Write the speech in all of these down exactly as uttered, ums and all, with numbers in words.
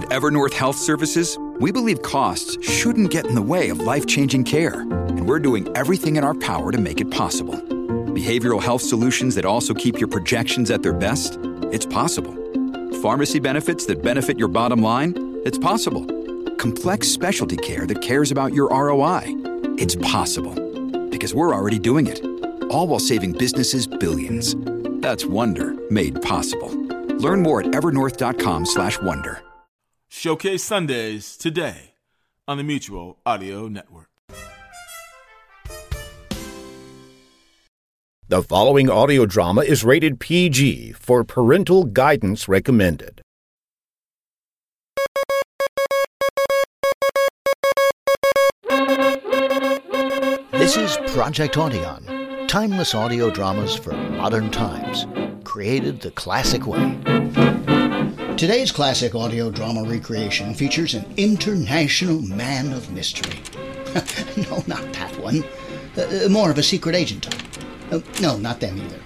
At Evernorth Health Services, we believe costs shouldn't get in the way of life-changing care, and we're doing everything in our power to make it possible. Behavioral health solutions that also keep your projections at their best? It's possible. Pharmacy benefits that benefit your bottom line? It's possible. Complex specialty care that cares about your R O I? It's possible. Because we're already doing it. All while saving businesses billions. That's Wonder made possible. Learn more at evernorth.com slash wonder. Showcase Sundays today on the Mutual Audio Network. The following audio drama is rated P G for parental guidance recommended. This is Project Audion, timeless audio dramas for modern times, created the classic way. Today's classic audio drama recreation features an international man of mystery. No, not that one. Uh, more of a secret agent type. Uh, no, not them either.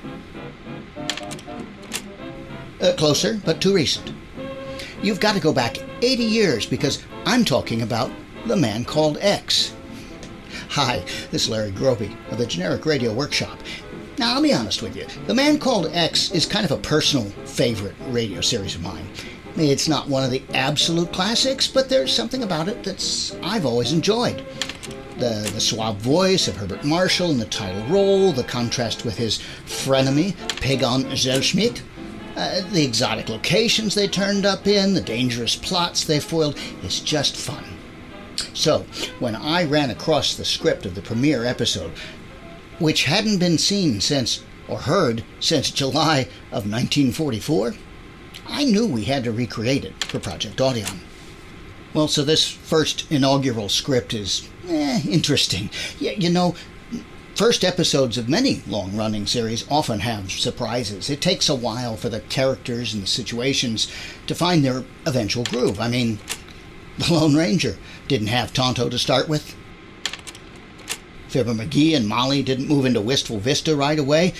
Uh, closer, but too recent. You've got to go back eighty years because I'm talking about The Man Called X. Hi, this is Larry Groby of the Generic Radio Workshop. Now, I'll be honest with you. The Man Called X is kind of a personal favorite radio series of mine. It's not one of the absolute classics, but there's something about it that's I've always enjoyed. The, the suave voice of Herbert Marshall in the title role, the contrast with his frenemy, Pagon Zellschmidt, uh, the exotic locations they turned up in, the dangerous plots they foiled, it's just fun. So, when I ran across the script of the premiere episode, which hadn't been seen since, or heard, since July of nineteen forty-four, I knew we had to recreate it for Project Audion. Well, so this first inaugural script is, eh, interesting. You, you know, first episodes of many long-running series often have surprises. It takes a while for the characters and the situations to find their eventual groove. I mean, the Lone Ranger didn't have Tonto to start with. Fibber McGee and Molly didn't move into Wistful Vista right away.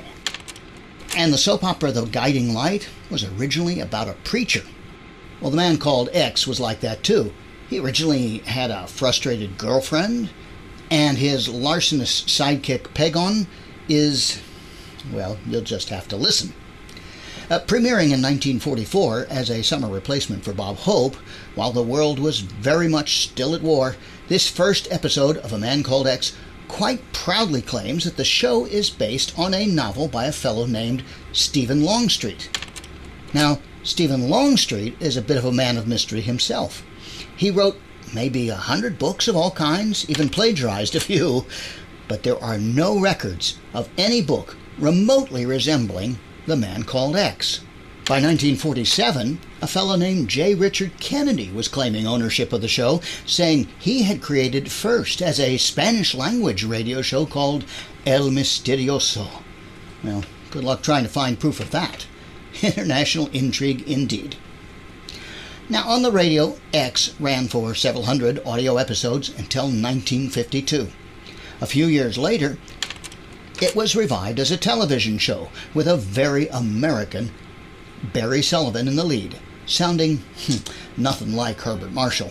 And the soap opera The Guiding Light was originally about a preacher. Well, The Man Called X was like that too. He originally had a frustrated girlfriend, and his larcenous sidekick Pagon is, well, you'll just have to listen. Uh, premiering in nineteen forty-four as a summer replacement for Bob Hope, while the world was very much still at war, this first episode of A Man Called X quite proudly claims that the show is based on a novel by a fellow named Stephen Longstreet. Now, Stephen Longstreet is a bit of a man of mystery himself. He wrote maybe a hundred books of all kinds, even plagiarized a few, but there are no records of any book remotely resembling The Man Called X. By nineteen forty-seven, a fellow named J. Richard Kennedy was claiming ownership of the show, saying he had created first as a Spanish-language radio show called El Misterioso. Well, good luck trying to find proof of that. International intrigue indeed. Now, on the radio, X ran for several hundred audio episodes until nineteen fifty-two. A few years later, it was revived as a television show with a very American Barry Sullivan in the lead, sounding nothing like Herbert Marshall.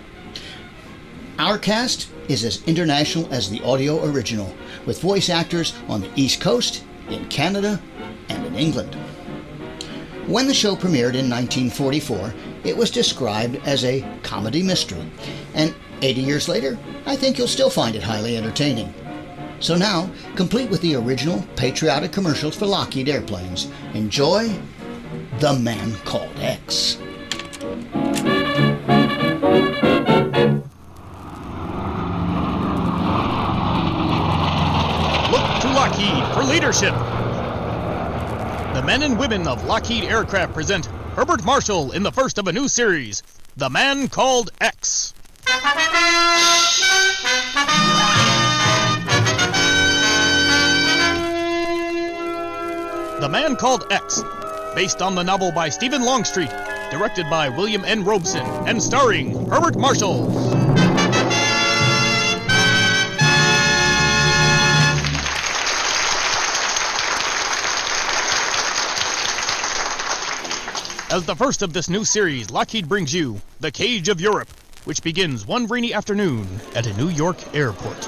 Our cast is as international as the audio original, with voice actors on the East Coast, in Canada, and in England. When the show premiered in nineteen forty-four, it was described as a comedy mystery, and eighty years later, I think you'll still find it highly entertaining. So now, complete with the original patriotic commercials for Lockheed airplanes, enjoy The Man Called X. Look to Lockheed for leadership. The men and women of Lockheed Aircraft present Herbert Marshall in the first of a new series, The Man Called X. The Man Called X, based on the novel by Stephen Longstreet, directed by William N. Robeson, and starring Herbert Marshall. As the first of this new series, Lockheed brings you The Cage of Europe, which begins one rainy afternoon at a New York airport.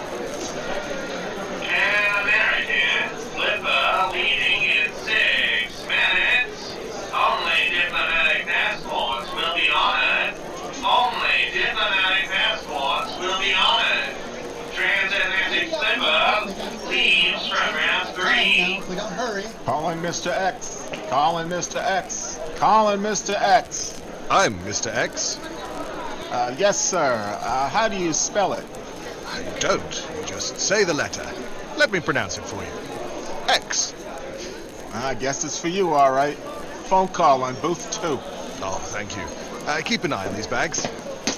An American Flipper leading in six minutes. Only diplomatic passports will be honored. Only diplomatic passports will be honored. Transatlantic Flipper leaves from round three. We don't hurry. Calling Mister X. Calling Mister X. Calling Mister X. I'm Mister X. Uh, yes, sir. Uh, how do you spell it? You don't. You just say the letter. Let me pronounce it for you. X. I guess it's for you, all right. Phone call on booth two. Oh, thank you. Uh, keep an eye on these bags.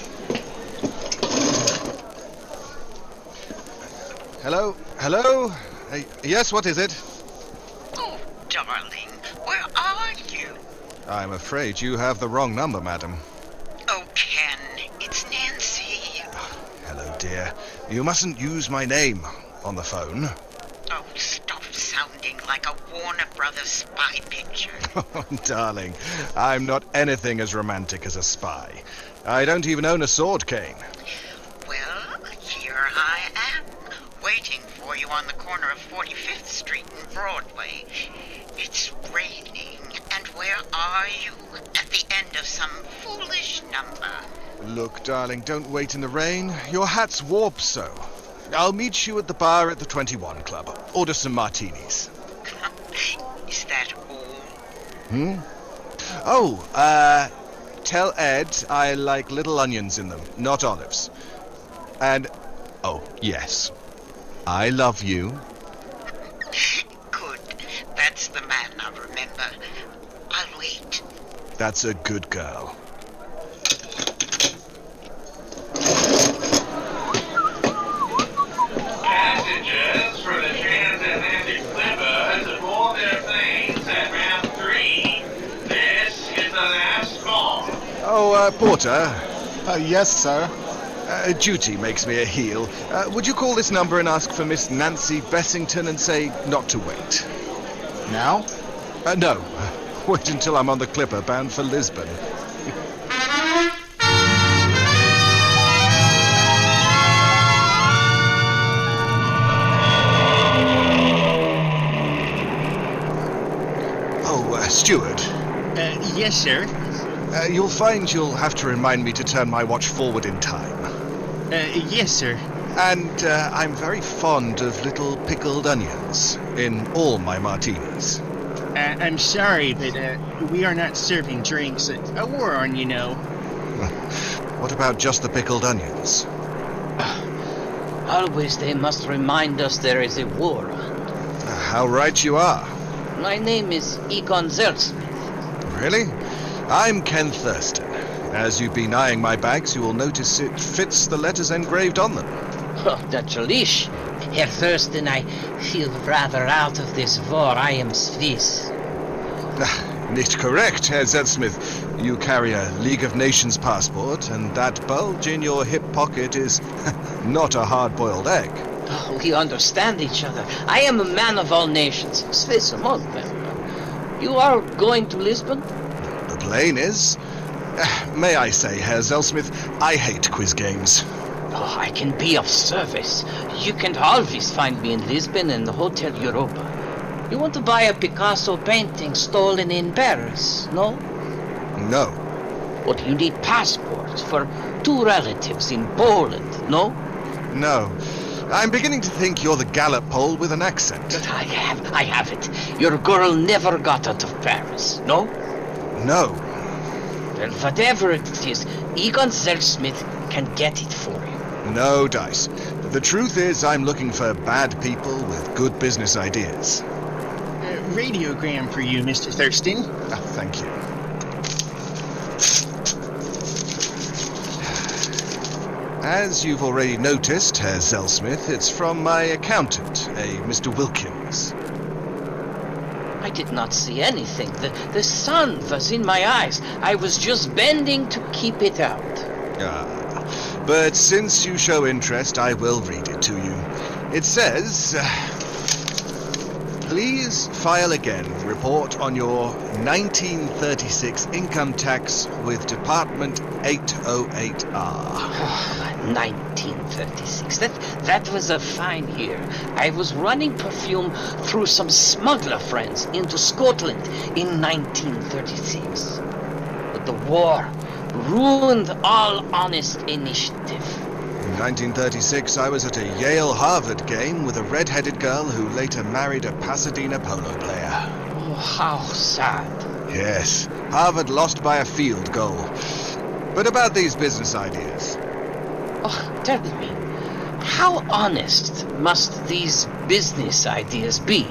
Hello? Hello? Uh, yes, what is it? Oh, darling, where are you? I'm afraid you have the wrong number, madam. Oh, Ken, it's Nancy. Hello, dear. You mustn't use my name on the phone. Oh, stop sounding like a Warner Brothers spy picture. Oh, darling, I'm not anything as romantic as a spy. I don't even own a sword cane. Well, here I am, waiting for you on the corner of forty-fifth Street and Broadway. It's raining, and where are you? At the end of some foolish number. Look, darling, don't wait in the rain. Your hat's warped so. I'll meet you at the bar at the twenty-one Club. Order some martinis. Is that all? Hmm? Oh, uh, tell Ed I like little onions in them, not olives. And, oh, yes, I love you. Good. That's the man I'll remember. I'll wait. That's a good girl. Passengers for the Transatlantic Flipper to board their planes at round three. This is the last call. Oh, uh, Porter, Uh, yes, sir. uh, duty makes me a heel. Uh, would you call this number and ask for Miss Nancy Bessington and say not to wait? Now? Uh, no. Wait until I'm on the Clipper bound for Lisbon. Oh, uh, steward. Uh, yes, sir. Uh, you'll find you'll have to remind me to turn my watch forward in time. Uh, yes, sir. And uh, I'm very fond of little pickled onions in all my martinis. Uh, I'm sorry, but uh, we are not serving drinks. Uh, a war on, you know. What about just the pickled onions? Always they must remind us there is a war on. Uh, how right you are. My name is Egon Zelsmith. Really? I'm Ken Thurston. As you've been eyeing my bags, you will notice it fits the letters engraved on them. Oh, natürlich. Herr Thurston, I feel rather out of this war. I am Swiss. Nicht correct, Herr Zelsmith. You carry a League of Nations passport, and that bulge in your hip pocket is not a hard-boiled egg. Oh, we understand each other. I am a man of all nations, Swiss among them. You are going to Lisbon? The plane is. Uh, may I say, Herr Zelsmith, I hate quiz games. Oh, I can be of service. You can always find me in Lisbon and the Hotel Europa. You want to buy a Picasso painting stolen in Paris, no? No. But you need passports for two relatives in Poland, no? No. I'm beginning to think you're the Gallup poll with an accent. But I have, I have it. Your girl never got out of Paris, no? No. Well, whatever it is, Egon Zelsmith can get it for you. No dice. The truth is, I'm looking for bad people with good business ideas. Uh, radiogram for you, Mister Thurston. Ah, thank you. As you've already noticed, Herr Zelsmith, it's from my accountant, a Mister Wilkins. I did not see anything. The, the sun was in my eyes. I was just bending to keep it out. Ah, but since you show interest, I will read it to you. It says... Uh, Please file again the report on your nineteen thirty-six income tax with Department eight oh eight R. nineteen thirty-six. That that was a fine year. I was running perfume through some smuggler friends into Scotland in nineteen thirty-six. But the war ruined all honest initiative. In nineteen thirty-six, I was at a Yale-Harvard game with a red-headed girl who later married a Pasadena polo player. Oh, how sad. Yes, Harvard lost by a field goal. But about these business ideas. Oh, tell me, how honest must these business ideas be?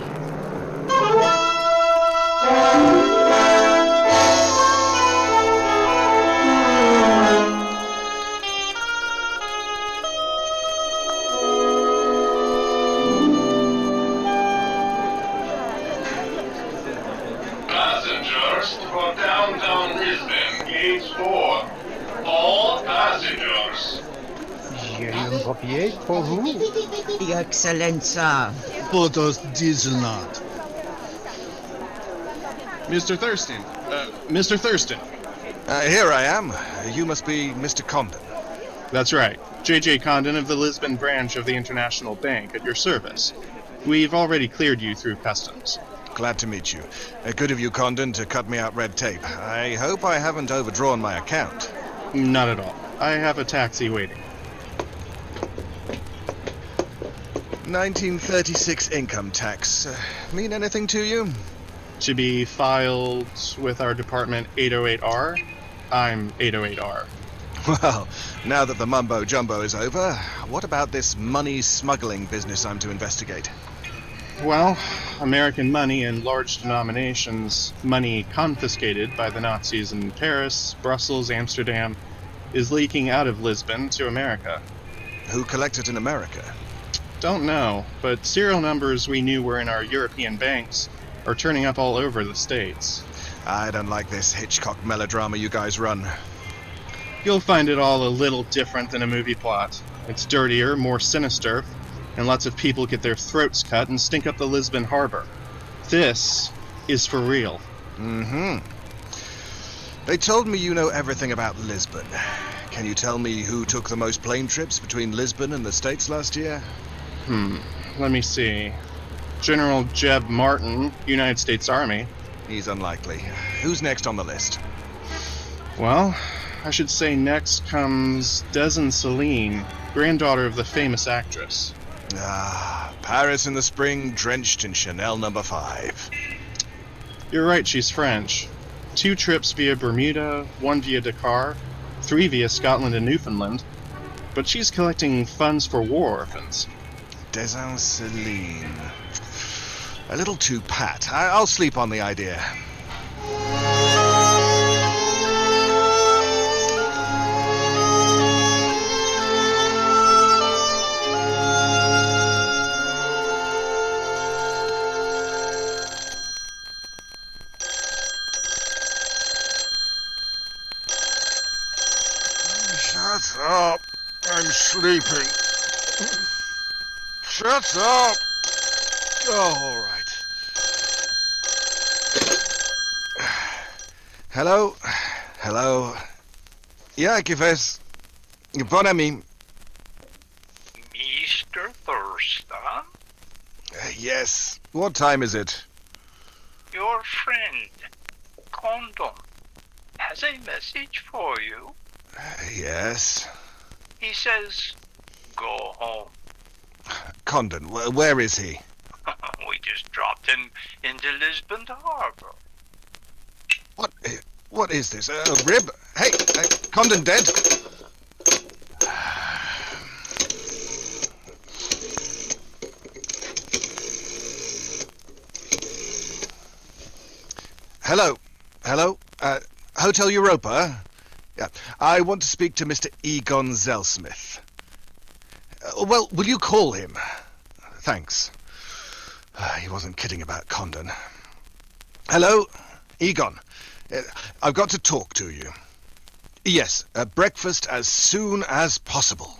Passengers for downtown Lisbon, gate four. All passengers. J'ai un papier pour vous. Excellenza. Photos dieselnot. Mister Thurston. Uh, Mister Thurston. Uh, here I am. You must be Mister Condon. That's right. J J Condon of the Lisbon branch of the International Bank at your service. We've already cleared you through customs. Glad to meet you. Uh, good of you, Condon, to cut me out red tape. I hope I haven't overdrawn my account. Not at all. I have a taxi waiting. nineteen thirty-six income tax. Uh, mean anything to you? Should be filed with our department eight oh eight R. I'm eight oh eight R. Well, now that the mumbo-jumbo is over, what about this money smuggling business I'm to investigate? Well, American money in large denominations, money confiscated by the Nazis in Paris, Brussels, Amsterdam, is leaking out of Lisbon to America. Who collected in America? Don't know, but serial numbers we knew were in our European banks are turning up all over the States. I don't like this Hitchcock melodrama you guys run. You'll find it all a little different than a movie plot. It's dirtier, more sinister, and lots of people get their throats cut and stink up the Lisbon harbor. This is for real. Mm-hmm. They told me you know everything about Lisbon. Can you tell me who took the most plane trips between Lisbon and the States last year? Hmm, let me see. General Jeb Martin, United States Army. He's unlikely. Who's next on the list? Well, I should say next comes Dezen Celine, granddaughter of the famous actress. Ah, Paris in the spring, drenched in Chanel number five. You're right, she's French. Two trips via Bermuda, one via Dakar, three via Scotland and Newfoundland. But she's collecting funds for war orphans. Dezen Celine. A little too pat. I- I'll sleep on the idea. Shut up. I'm sleeping. Shut up. Oh, all right. Hello? Hello? Yeah, qui fait? Bon ami. Mister Thurston? Uh, yes. What time is it? Your friend, Condon, has a message for you. Uh, yes. He says, go home. Condon, wh- where is he? We just dropped him into Lisbon Harbor. What? uh, What is this? A rib? Hey, uh, Condon dead? Hello. Hello. Uh, Hotel Europa? Yeah. I want to speak to Mister Egon Zellsmith. Uh, well, will you call him? Thanks. Uh, he wasn't kidding about Condon. Hello? Egon. Uh, I've got to talk to you. Yes, uh, breakfast as soon as possible.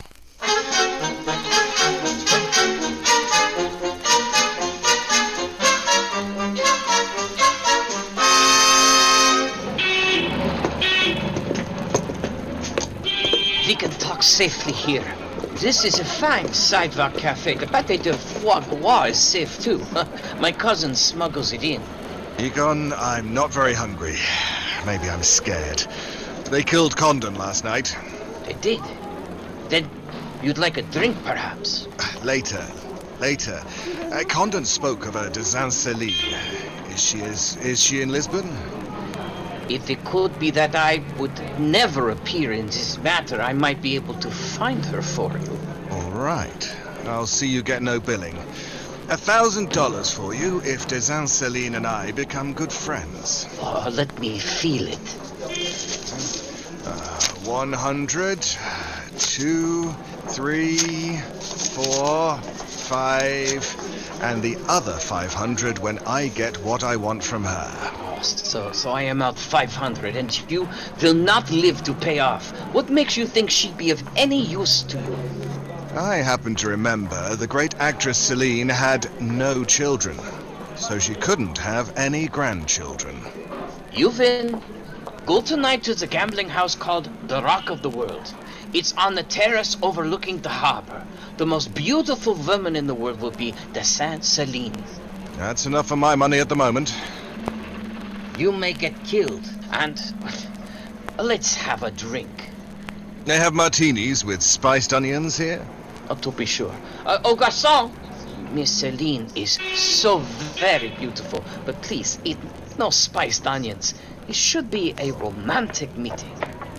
We can talk safely here. This is a fine sidewalk cafe. The pâté de foie gras is safe too. My cousin smuggles it in. Egon, I'm not very hungry. Maybe I'm scared. They killed Condon last night. They did? Then you'd like a drink, perhaps? Later. Later. Uh, Condon spoke of a de Saint-Céline. Is she is, is she in Lisbon? If it could be that I would never appear in this matter, I might be able to find her for you. All right. I'll see you get no billing. A thousand dollars for you if de Saint-Céline and I become good friends. Oh, let me feel it. Uh, one hundred, two, three, four, five, and the other five hundred when I get what I want from her. Oh, so, so I am out five hundred, and you will not live to pay off. What makes you think she'd be of any use to you? I happen to remember the great actress Celine had no children, so she couldn't have any grandchildren. You win. Go tonight to the gambling house called the Rock of the World. It's on the terrace overlooking the harbor. The most beautiful woman in the world will be de Saint-Céline. That's enough for my money at the moment. You may get killed, and let's have a drink. They have martinis with spiced onions here? Oh, to be sure. Uh, oh, garçon! Miss Celine is so very beautiful, but please eat no spiced onions. It should be a romantic meeting.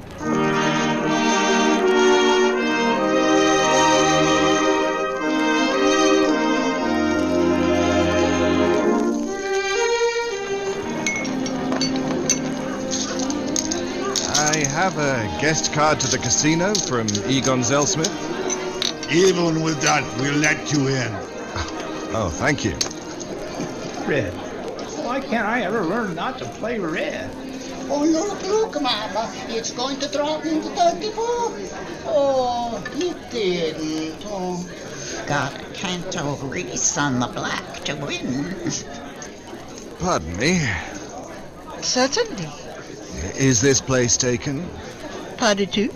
I have a guest card to the casino from Egon Zellsmith. Even with that, we'll let you in. Oh, thank you. Red. Why can't I ever learn not to play red? Oh, look, look, Mama. It's going to drop into thirty-four. Oh, it didn't. Oh. Got a Canto Reese on the black to win. Pardon me. Certainly. Is this place taken? Pas du tout.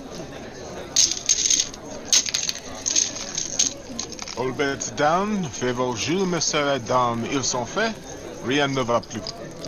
All bets down, fais vos jeux, monsieur et dames, ils sont faits, rien ne va plus.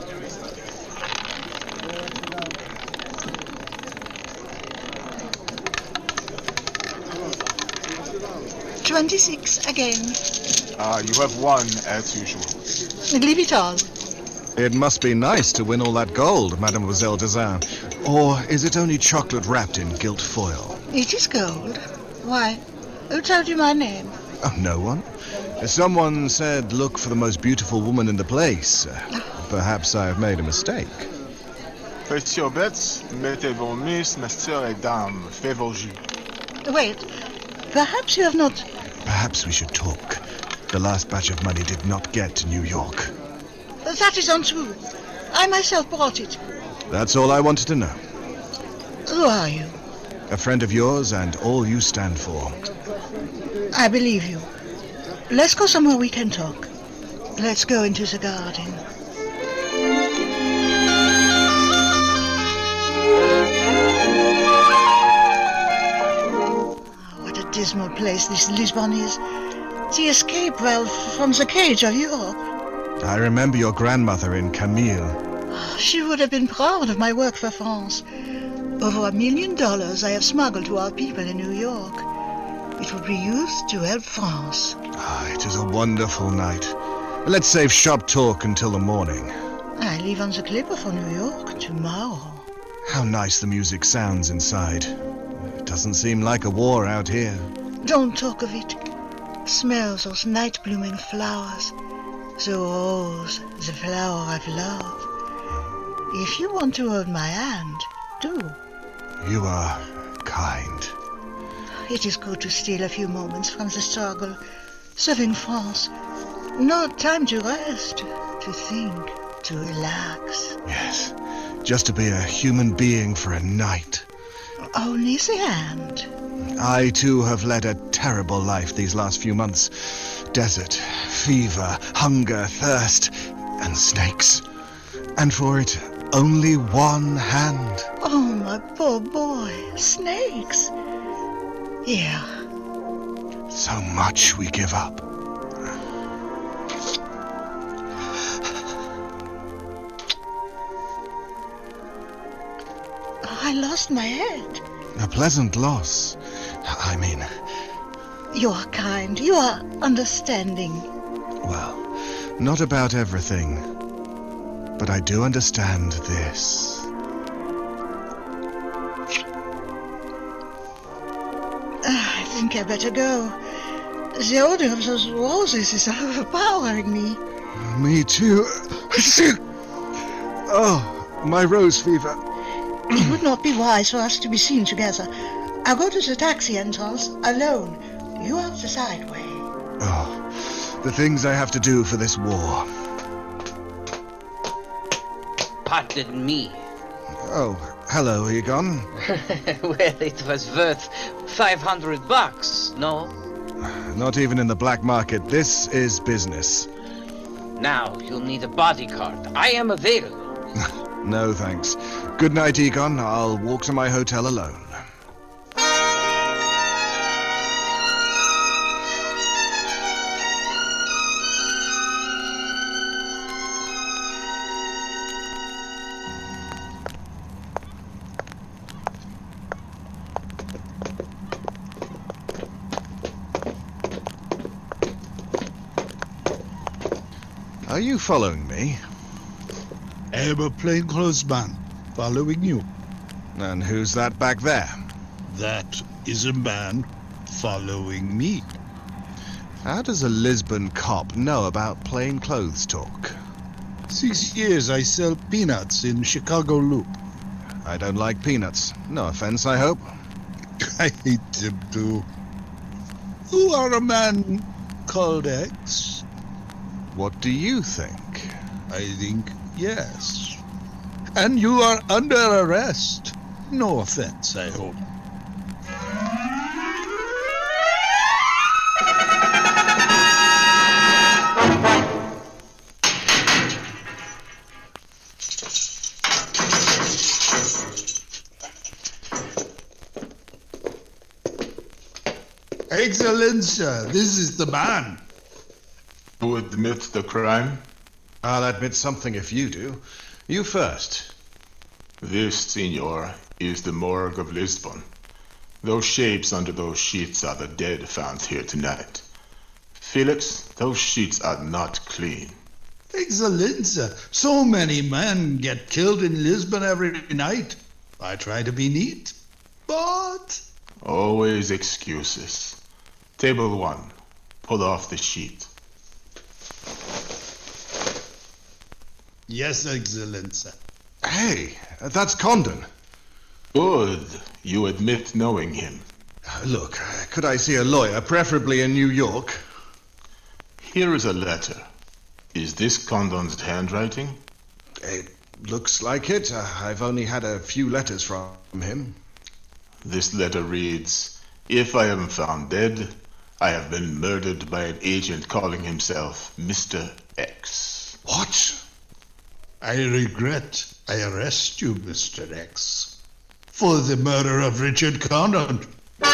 Twenty-six again. Ah, you have won, as usual. Leave it all. It must be nice to win all that gold, Mademoiselle Dezin. Or is it only chocolate wrapped in gilt foil? It is gold. Why? Who told you my name? Oh, no one. Someone said look for the most beautiful woman in the place. Uh, perhaps I have made a mistake. Faites your bets, mettez vos mises, messieurs et dames, faites vos jeux. Wait. Perhaps you have not... Perhaps we should talk. The last batch of money did not get to New York. That is untrue. I myself brought it. That's all I wanted to know. Who are you? A friend of yours and all you stand for. I believe you. Let's go somewhere we can talk. Let's go into the garden. What a dismal place this Lisbon is. The escape valve from the cage of Europe. I remember your grandmother in Camille. She would have been proud of my work for France. Over a million dollars I have smuggled to our people in New York. It would be used to help France. Ah, it is a wonderful night. Let's save shop talk until the morning. I leave on the Clipper for New York tomorrow. How nice the music sounds inside. It doesn't seem like a war out here. Don't talk of it. Smell those night-blooming flowers. The rose, the flower of love. If you want to hold my hand, do. You are kind. It is good to steal a few moments from the struggle. Serving France. No time to rest, to think, to relax. Yes, just to be a human being for a night. Only the hand. I, too, have led a terrible life these last few months. Desert, fever, hunger, thirst, and snakes. And for it, only one hand. Oh, my poor boy. Snakes. Yeah. So much we give up. I lost my head. A pleasant loss. I mean... You are kind. You are understanding. Well, not about everything. But I do understand this. I think I better go. The odor of those roses is overpowering me. Me too. Oh, my rose fever. It would not be wise for us to be seen together. I'll go to the taxi entrance alone. You out the side way. Oh, the things I have to do for this war. Pardon me. Oh, hello, Egon. Well, it was worth five hundred bucks, no? Not even in the black market. This is business. Now you'll need a bodyguard. I am available. No, thanks. Good night, Egon. I'll walk to my hotel alone. Are you following me? I am a plainclothesman, following you. And who's that back there? That is a man following me. How does a Lisbon cop know about plainclothes talk? Six years I sell peanuts in Chicago Loop. I don't like peanuts. No offense, I hope. I hate them too. You are a man called X? What do you think? I think yes. And you are under arrest. No offense, I hope. Excellenza, this is the man. You admit the crime? I'll admit something if you do. You first. This, senor, is the morgue of Lisbon. Those shapes under those sheets are the dead found here tonight. Felix, those sheets are not clean. Excellenza, so many men get killed in Lisbon every night. I try to be neat, but... Always excuses. Table one. Pull off the sheet. Yes, Excellenza. Hey, that's Condon. Good. You admit knowing him. Look, could I see a lawyer, preferably in New York? Here is a letter. Is this Condon's handwriting? It looks like it. Uh, I've only had a few letters from him. This letter reads, "If I am found dead, I have been murdered by an agent calling himself Mister X." What? I regret I arrest you, Mister X, for the murder of Richard Condon.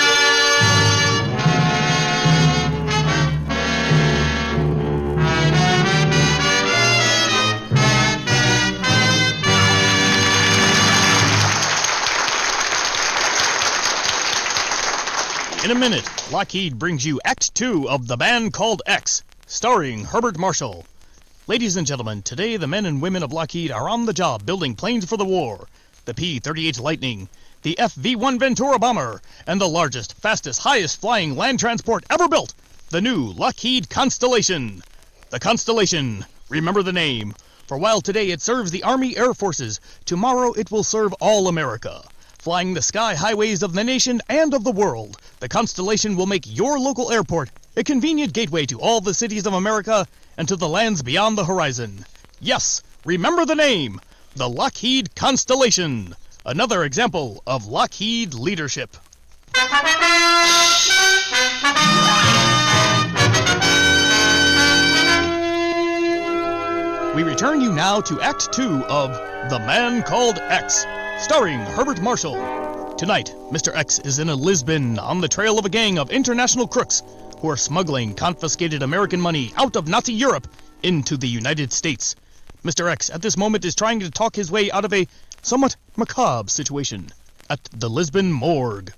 In a minute, Lockheed brings you Act Two of The Man Called X, starring Herbert Marshall. Ladies and gentlemen, today the men and women of Lockheed are on the job building planes for the war. The P thirty-eight Lightning, the F V one Ventura bomber, and the largest, fastest, highest flying land transport ever built, the new Lockheed Constellation. The Constellation, remember the name, for while today it serves the Army Air Forces, tomorrow it will serve all America. Flying the sky highways of the nation and of the world, the Constellation will make your local airport a convenient gateway to all the cities of America and to the lands beyond the horizon. Yes, remember the name, the Lockheed Constellation. Another example of Lockheed leadership. We return you now to Act Two of The Man Called X, starring Herbert Marshall. Tonight, Mister X is in a Lisbon on the trail of a gang of international crooks who are smuggling confiscated American money out of Nazi Europe into the United States. Mister X at this moment is trying to talk his way out of a somewhat macabre situation at the Lisbon morgue.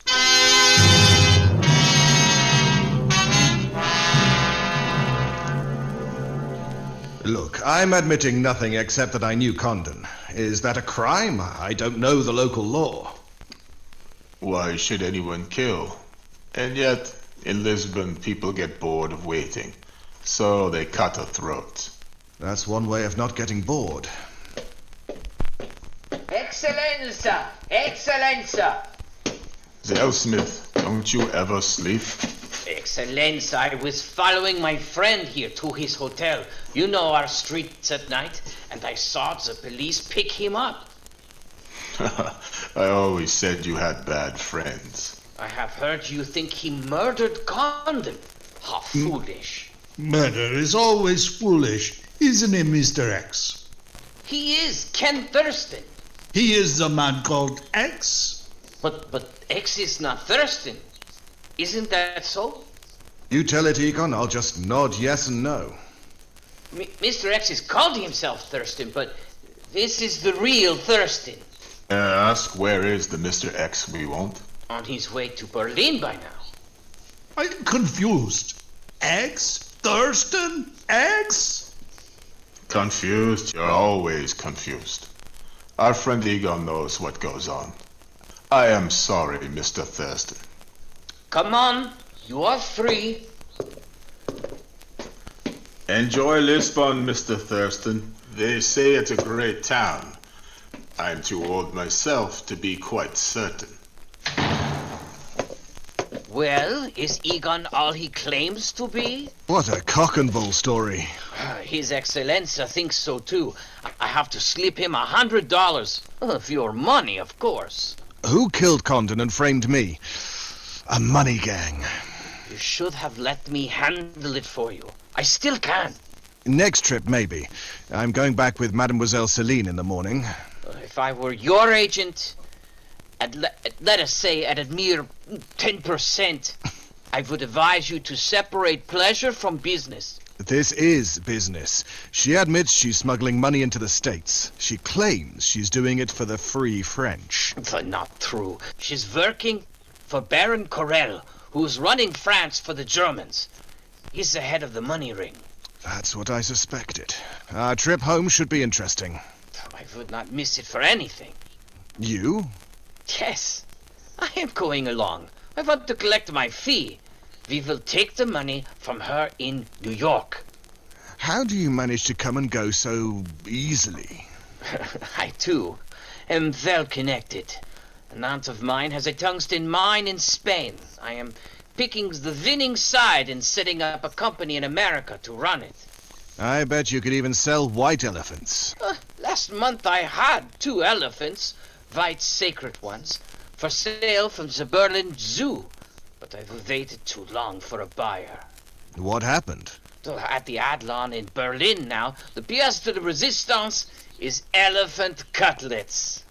Look, I'm admitting nothing except that I knew Condon. Is that a crime? I don't know the local law. Why should anyone kill? And yet, in Lisbon, people get bored of waiting. So they cut a throat. That's one way of not getting bored. Excellenza! Excellenza! Zellsmith, don't you ever sleep? Excellenza, I was following my friend here to his hotel. You know our streets at night, and I saw the police pick him up. I always said you had bad friends. I have heard you think he murdered Condon. How foolish. Murder is always foolish, isn't it, Mister X? He is Ken Thurston. He is the man called X. But but X is not Thurston. Isn't that so? You tell it, Egon. I'll just nod yes and no. M- Mister X has called himself Thurston, but this is the real Thurston. Uh, ask where is the Mister X we want? On his way to Berlin by now. I'm confused. X? Thurston? X? Confused? You're always confused. Our friend Egon knows what goes on. I am sorry, Mister Thurston. Come on, you are free. Enjoy Lisbon, Mister Thurston. They say it's a great town. I'm too old myself to be quite certain. Well, is Egon all he claims to be? What a cock and bull story. His Excellenza thinks so too. I have to slip him a hundred dollars. Of your money, of course. Who killed Condon and framed me? A money gang. You should have let me handle it for you. I still can. Next trip, maybe. I'm going back with Mademoiselle Celine in the morning. If I were your agent, at le- let us say at a mere ten percent, I would advise you to separate pleasure from business. This is business. She admits she's smuggling money into the States. She claims she's doing it for the free French. But not true. She's working for Baron Corel, who's running France for the Germans. He's the head of the money ring. That's what I suspected. Our trip home should be interesting. I would not miss it for anything. You? Yes, I am going along. I want to collect my fee. We will take the money from her in New York. How do you manage to come and go so easily? I, too, am well connected. An aunt of mine has a tungsten mine in Spain. I am picking the winning side and setting up a company in America to run it. I bet you could even sell white elephants. Uh, last month I had two elephants, white sacred ones, for sale from the Berlin Zoo. But I've waited too long for a buyer. What happened? At the Adlon in Berlin now, the pièce de résistance is elephant cutlets.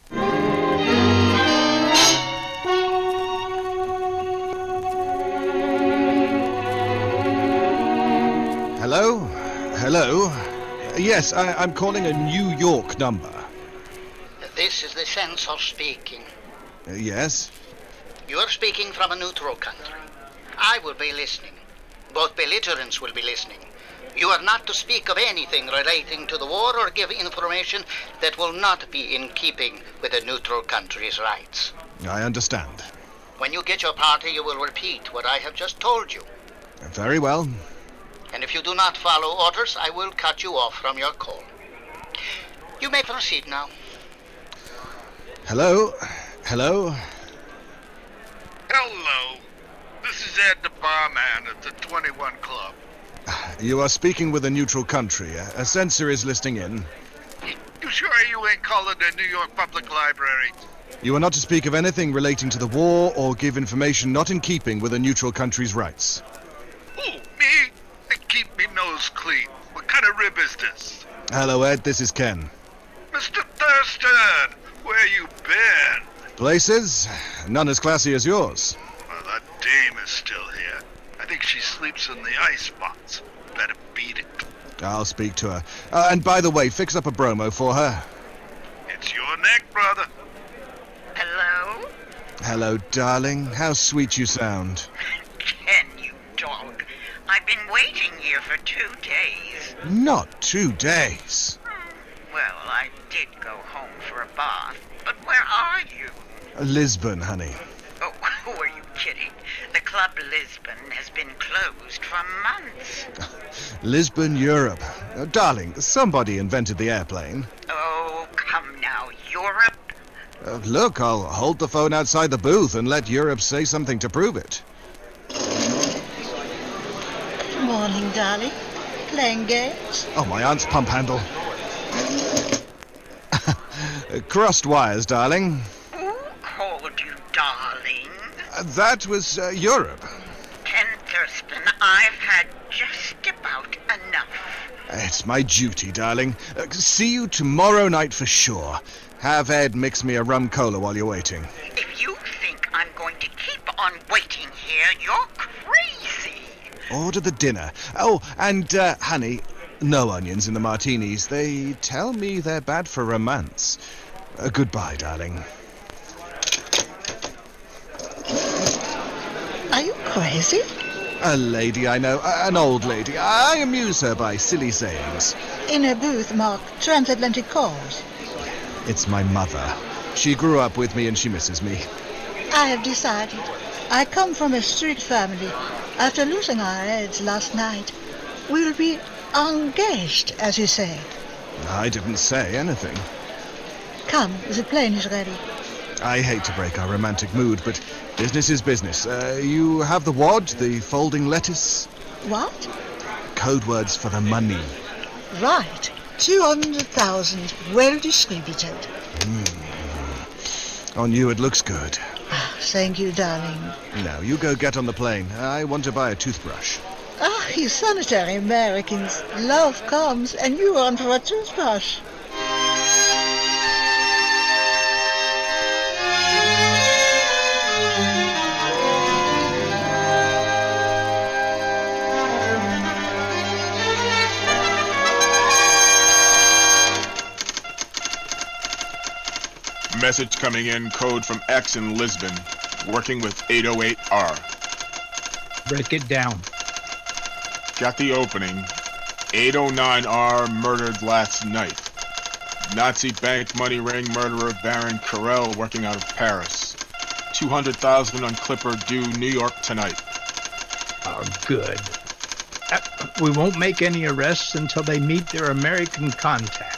Hello? Hello? Yes, I, I'm calling a New York number. This is the censor speaking. Uh, yes? You are speaking from a neutral country. I will be listening. Both belligerents will be listening. You are not to speak of anything relating to the war or give information that will not be in keeping with a neutral country's rights. I understand. When you get your party, you will repeat what I have just told you. Very well. And if you do not follow orders, I will cut you off from your call. You may proceed now. Hello? Hello? Hello. This is Ed the barman at the twenty-one Club. You are speaking with a neutral country. A censor is listening in. You sure you ain't calling the New York Public Library? You are not to speak of anything relating to the war or give information not in keeping with a neutral country's rights. Who, me? I keep me nose clean. What kind of rib is this? Hello, Ed. This is Ken. Mister Thurston, where you been? Places, none as classy as yours. Well, that dame is still here. I think she sleeps in the icebox. Better beat it. I'll speak to her. Uh, and by the way, fix up a bromo for her. It's your neck, brother. Hello? Hello, darling. How sweet you sound. Ken, you dog. I've been waiting here for two days. Not two days. Well, I did go home for a bath, but where are you? Lisbon, honey. Oh, who are you kidding? The Club Lisbon has been closed for months. Lisbon, Europe. Uh, darling, somebody invented the airplane. Oh, come now, Europe? Uh, look, I'll hold the phone outside the booth and let Europe say something to prove it. Good morning, darling. Playing games? Oh, my aunt's pump handle. Crossed wires, darling. Who called you darling? Uh, that was uh, Europe. Ken Thurston, I've had just about enough. It's my duty, darling. Uh, see you tomorrow night for sure. Have Ed mix me a rum cola while you're waiting. If you think I'm going to keep on waiting here, you're crazy. Order the dinner. Oh, and, uh, honey, no onions in the martinis. They tell me they're bad for romance. Uh, goodbye, darling. Are you crazy? A lady I know, uh, an old lady. I amuse her by silly sayings. In a booth marked Transatlantic Calls. It's my mother. She grew up with me and she misses me. I have decided. I come from a strict family. After losing our heads last night, we'll be engaged, as you say. I didn't say anything. Come, the plane is ready. I hate to break our romantic mood, but business is business. Uh, you have the wad, the folding lettuce? What? Code words for the money. Right. Two hundred thousand, well distributed. Mm. On you it looks good. Thank you, darling. Now, you go get on the plane. I want to buy a toothbrush. Ah, you sanitary Americans. Love comes and you run for a toothbrush. Message coming in, code from X in Lisbon, working with eight oh eight R. Break it down. Got the opening. eight oh nine R murdered last night. Nazi bank money ring murderer Baron Carell working out of Paris. two hundred thousand on Clipper due New York tonight. Oh, good. Uh, we won't make any arrests until they meet their American contact.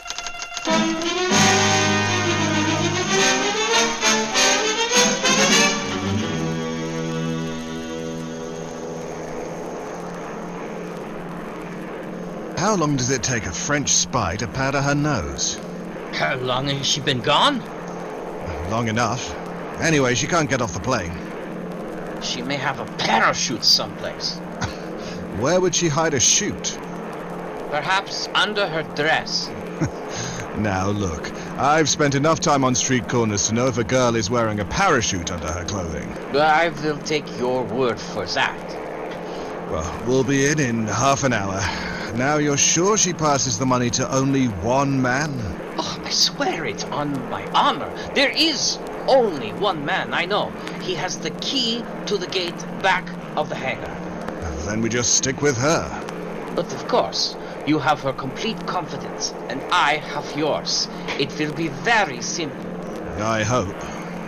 How long does it take a French spy to powder her nose? How long has she been gone? Long enough. Anyway, she can't get off the plane. She may have a parachute someplace. Where would she hide a chute? Perhaps under her dress. Now look, I've spent enough time on street corners to know if a girl is wearing a parachute under her clothing. I will take your word for that. Well, we'll be in in half an hour. Now you're sure she passes the money to only one man? Oh, I swear it on my honor. There is only one man I know. He has the key to the gate back of the hangar. Then we just stick with her. But of course, you have her complete confidence, and I have yours. It will be very simple. I hope.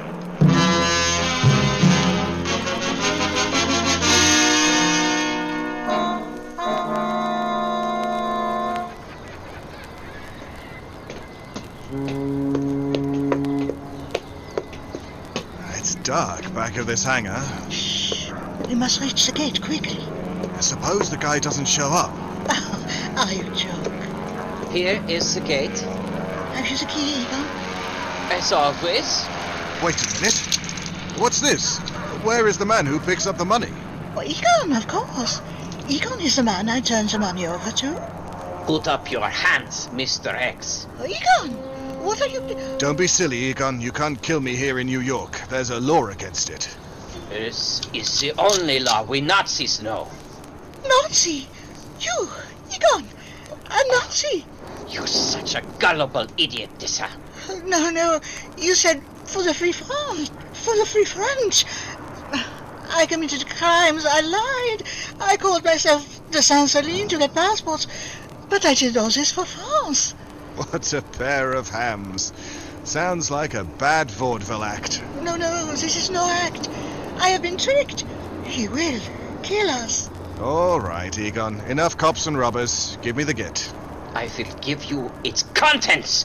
It's dark back of this hangar. Shh. We must reach the gate quickly. Suppose the guy doesn't show up. Are you joking? Here is the gate. Have you the key, Egon? As always. Wait a minute. What's this? Where is the man who picks up the money? Oh, Egon, of course. Egon is the man I turn the money over to. Put up your hands, Mister X. Oh, Egon, What are you... Don't be silly, Egon. You can't kill me here in New York. There's a law against it. This is the only law we Nazis know. Nazi? You, Egon, a Nazi? You're such a gullible idiot, Dessa. No, no, you said for the Free France, for the Free French. I committed crimes, I lied. I called myself de Saint-Celine to get passports, but I did all this for France. What a pair of hams. Sounds like a bad vaudeville act. No, no, this is no act. I have been tricked. He will kill us. All right, Egon. Enough cops and robbers. Give me the git. I will give you its contents.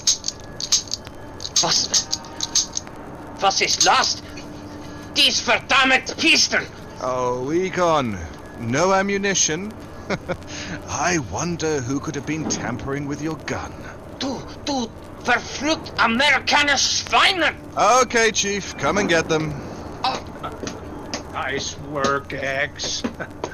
Was... Was ist lost? Dies verdammt Pistol. Oh, Egon. No ammunition? I wonder who could have been tampering with your gun. Du, du verflucht Amerikaner Schweine! Okay, Chief. Come and get them. Oh. Nice work, X.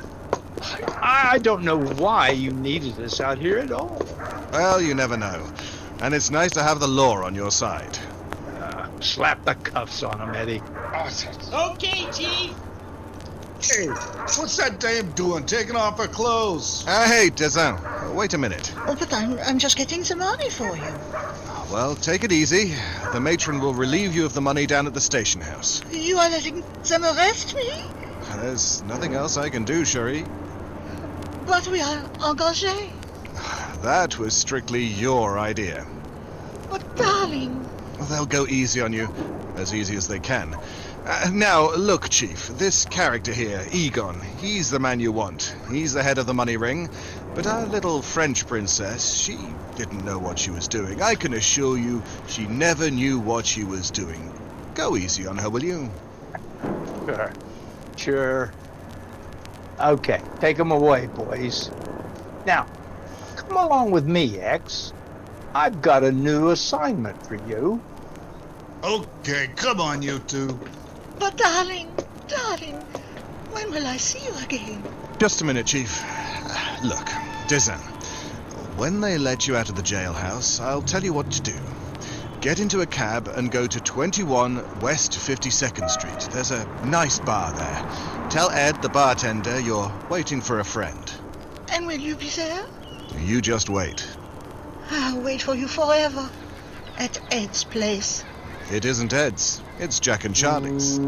I don't know why you needed us out here at all. Well, you never know. And it's nice to have the law on your side. Uh, slap the cuffs on him, Eddie. Okay, Chief. Hey, what's that dame doing, taking off her clothes? Uh, hey, Dezin. Wait a minute. Oh, but I'm, I'm just getting the money for you. Well, take it easy. The matron will relieve you of the money down at the station house. You are letting them arrest me? There's nothing else I can do, Cherie. But we are engagés. That was strictly your idea. But, darling... They'll go easy on you. As easy as they can. Uh, now, look, Chief. This character here, Egon, he's the man you want. He's the head of the money ring. But our little French princess, she didn't know what she was doing. I can assure you, she never knew what she was doing. Go easy on her, will you? Sure. Sure. Okay, take them away, boys. Now, come along with me, X. I've got a new assignment for you. Okay, come on, you two. But, darling, darling, when will I see you again? Just a minute, Chief. Look, Dezin, when they let you out of the jailhouse, I'll tell you what to do. Get into a cab and go to twenty-one West fifty-second Street. There's a nice bar there. Tell Ed, the bartender, you're waiting for a friend. And will you be there? You just wait. I'll wait for you forever. At Ed's place. It isn't Ed's. It's Jack and Charlie's.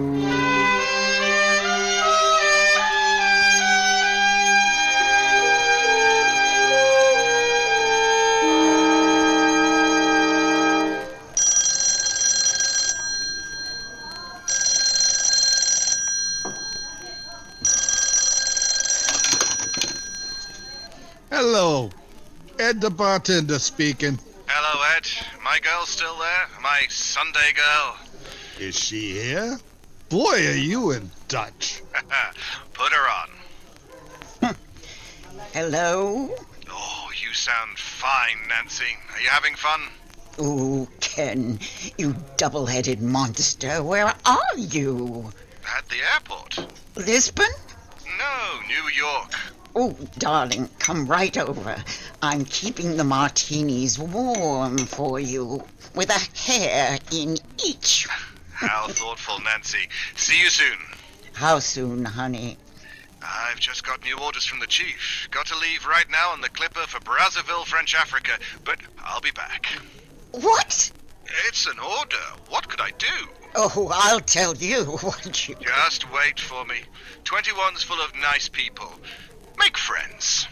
Hello. Ed the bartender speaking. Hello, Ed. My girl still there? My Sunday girl? Is she here? Boy, are you in Dutch. Put her on. Hello? Oh, you sound fine, Nancy. Are you having fun? Oh, Ken, you double-headed monster. Where are you? At the airport. Lisbon? No, New York. Oh, darling, come right over. I'm keeping the martinis warm for you, with a hair in each. How thoughtful, Nancy. See you soon. How soon, honey? I've just got new orders from the chief. Got to leave right now on the Clipper for Brazzaville, French Africa, but I'll be back. What? It's an order. What could I do? Oh, I'll tell you what you... Just wait for me. twenty-one's full of nice people. Make friends.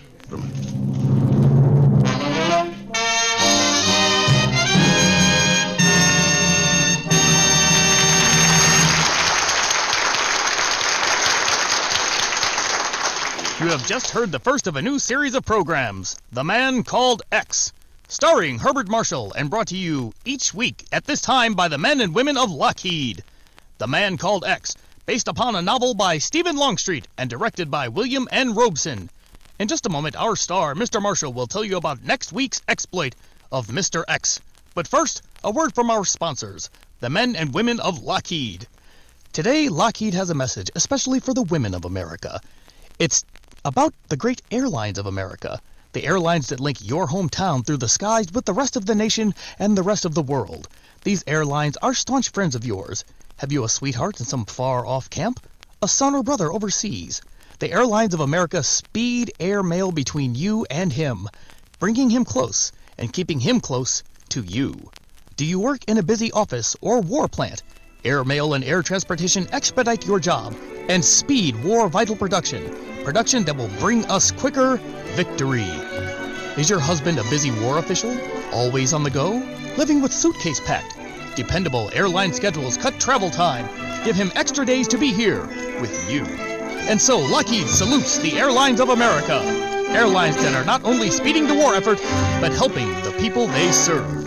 You have just heard the first of a new series of programs, The Man Called X, starring Herbert Marshall and brought to you each week at this time by the men and women of Lockheed. The Man Called X, based upon a novel by Stephen Longstreet and directed by William N. Robeson. In just a moment, our star, Mister Marshall, will tell you about next week's exploit of Mister X. But first, a word from our sponsors, the men and women of Lockheed. Today, Lockheed has a message, especially for the women of America. It's about the great airlines of America. the airlines that link your hometown through the skies with the rest of the nation and the rest of the world. These airlines are staunch friends of yours. Have you a sweetheart in some far-off camp? A son or brother overseas? The Airlines of America speed air mail between you and him, bringing him close and keeping him close to you. Do you work in a busy office or war plant? Air mail and air transportation expedite your job and speed war vital production. Production that will bring us quicker victory. Is your husband a busy war official? Always on the go? Living with suitcase packed? Dependable airline schedules cut travel time. Give him extra days to be here with you. And so Lockheed salutes the Airlines of America. Airlines that are not only speeding the war effort, but helping the people they serve.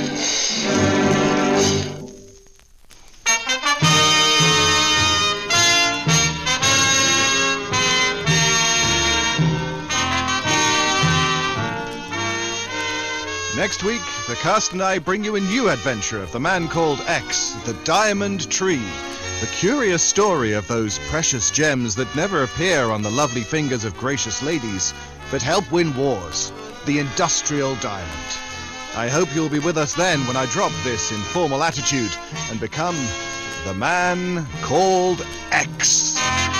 Next week, the cast and I bring you a new adventure of the man called X, the Diamond Tree. The curious story of those precious gems that never appear on the lovely fingers of gracious ladies, but help win wars. The Industrial Diamond. I hope you'll be with us then when I drop this informal attitude and become the man called X.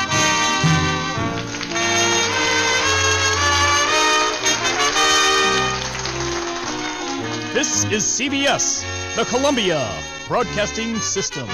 This is C B S, the Columbia Broadcasting System.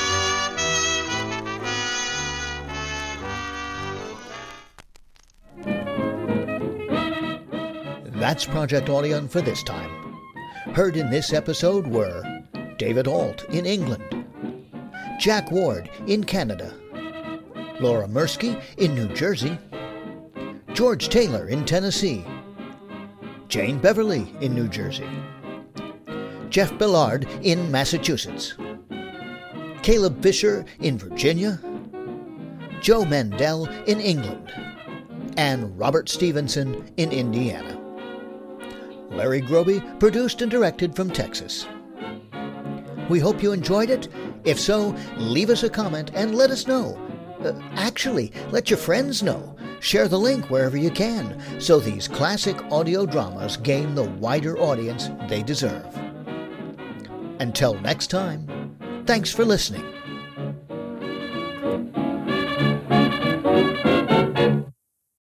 That's Project Audion for this time. Heard in this episode were David Ault in England, Jack Ward in Canada, Laura Mirsky in New Jersey, George Taylor in Tennessee, Jane Beverly in New Jersey, Jeff Billard in Massachusetts, Caleb Fisher in Virginia, Joe Mandel in England, and Robert Stevenson in Indiana. Larry Groby produced and directed from Texas. We hope you enjoyed it. If so, leave us a comment and let us know. Uh, actually, let your friends know. Share the link wherever you can, so these classic audio dramas gain the wider audience they deserve. Until next time, thanks for listening.